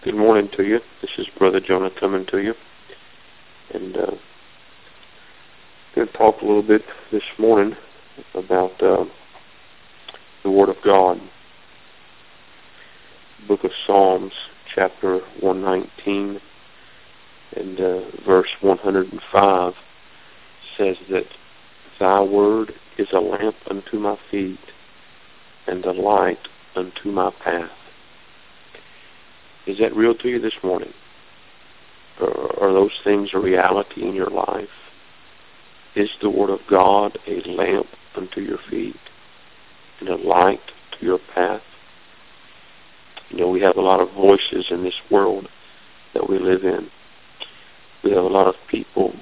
Good morning to you. This is Brother Jonah coming to you. And I'm going to talk a little bit this morning about the Word of God. Book of Psalms, chapter 119, and verse 105 says that Thy word is a lamp unto my feet and a light unto my path. Is that real to you this morning? Are those things a reality in your life? Is the Word of God a lamp unto your feet and a light to your path? You know, we have a lot of voices in this world that we live in. We have a lot of people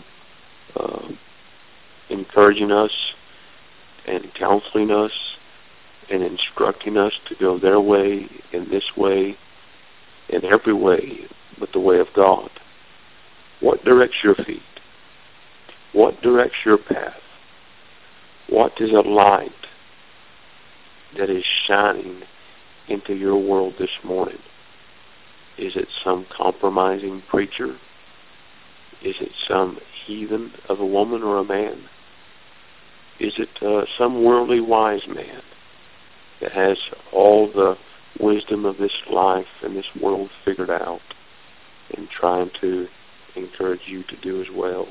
encouraging us and counseling us and instructing us to go their way and this way and every way but the way of God. What directs your feet? What directs your path? What is a light that is shining into your world this morning? Is it some compromising preacher? Is it some heathen of a woman or a man? Is it some worldly wise man that has all the wisdom of this life and this world figured out and trying to encourage you to do as well?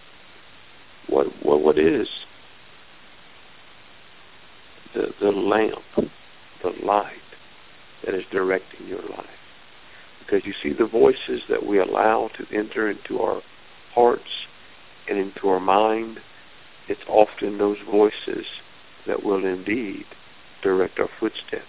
What is the lamp, the light that is directing your life? Because you see, the voices that we allow to enter into our hearts and into our mind, it's often those voices that will indeed direct our footsteps.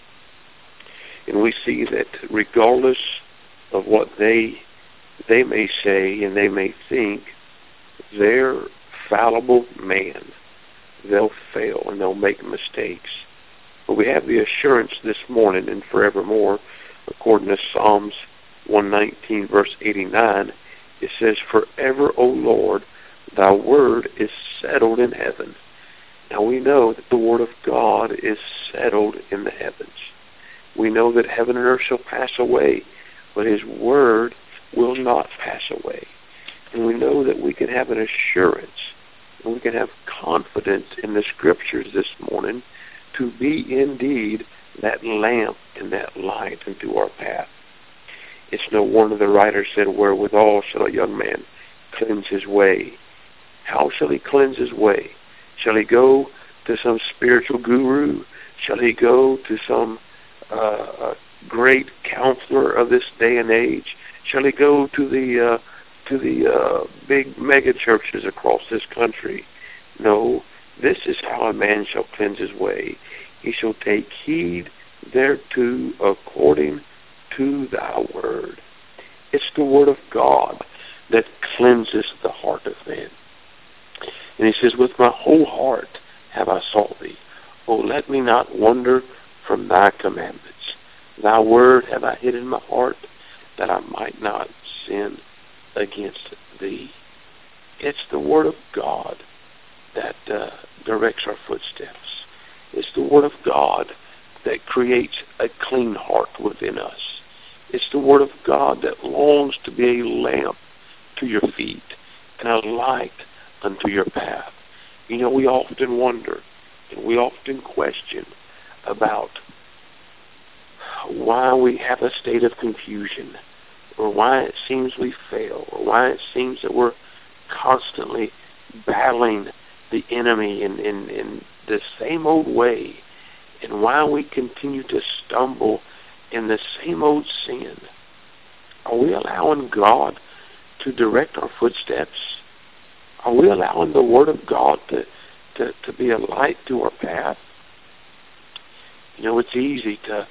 And we see that regardless of what they may say and they may think, they're fallible man. They'll fail and they'll make mistakes. But we have the assurance this morning and forevermore, according to Psalms 119, verse 89, it says, Forever, O Lord, thy word is settled in heaven. Now we know that the word of God is settled in the heavens. We know that heaven and earth shall pass away, but his word will not pass away. And we know that we can have an assurance and we can have confidence in the scriptures this morning to be indeed that lamp and that light into our path. It's no wonder the writer said, Wherewithal shall a young man cleanse his way? How shall he cleanse his way? Shall he go to some spiritual guru? Shall he go to some great counselor of this day and age? Shall he go to the big mega churches across this country? No, this is how a man shall cleanse his way. He shall take heed thereto according to thy word. It's the word of God that cleanses the heart of man. And he says, With my whole heart have I sought thee. O let me not wander from thy commandments. Thy word have I hid in my heart, that I might not sin against thee. It's the word of God that directs our footsteps. It's the word of God that creates a clean heart within us. It's the word of God that longs to be a lamp to your feet and a light unto your path. You know, we often wonder and we often question about why we have a state of confusion, or why it seems we fail, or why it seems that we're constantly battling the enemy in the same old way, and why we continue to stumble in the same old sin. Are we allowing God to direct our footsteps? Are we allowing the Word of God to be a light to our path? You know, it's easy to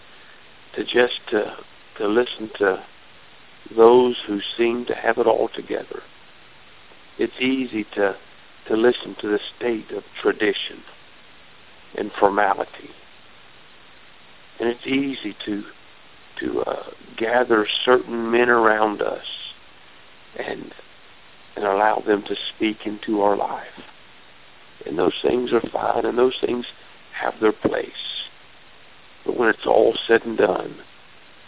listen to those who seem to have it all together. It's easy to listen to the state of tradition and formality. And it's easy to gather certain men around us and allow them to speak into our life. And those things are fine, and those things have their place. But when it's all said and done,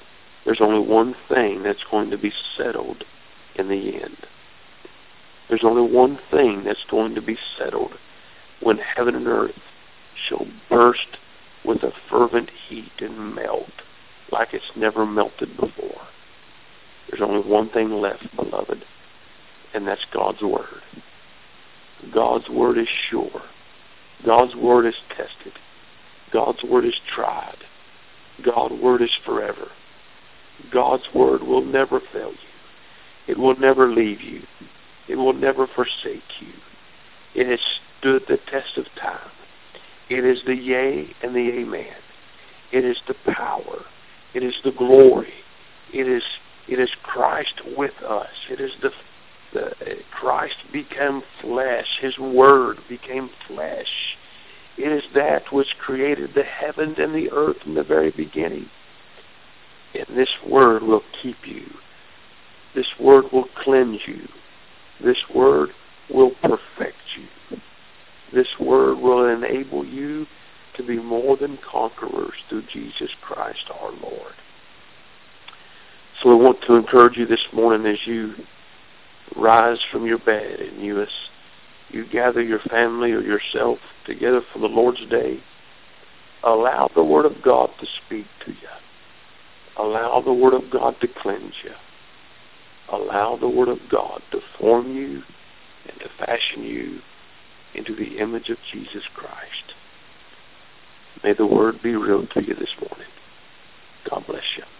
There's only one thing that's going to be settled in the end. There's only one thing that's going to be settled when heaven and earth shall burst with a fervent heat and melt like it's never melted before. There's only one thing left, beloved, and that's God's Word. God's Word is sure. God's Word is tested. God's Word is tried. God's Word is forever. God's Word will never fail you. It will never leave you. It will never forsake you. It has stood the test of time. It is the yea and the amen. It is the power. It is the glory. It is Christ with us. It is the Christ became flesh. His Word became flesh. It is that which created the heavens and the earth in the very beginning. And this Word will keep you. This Word will cleanse you. This Word will perfect you. This Word will enable you to be more than conquerors through Jesus Christ our Lord. So we want to encourage you this morning as you rise from your bed and you gather your family or yourself together for the Lord's day. Allow the Word of God to speak to you. Allow the Word of God to cleanse you. Allow the Word of God to form you and to fashion you into the image of Jesus Christ. May the Word be real to you this morning. God bless you.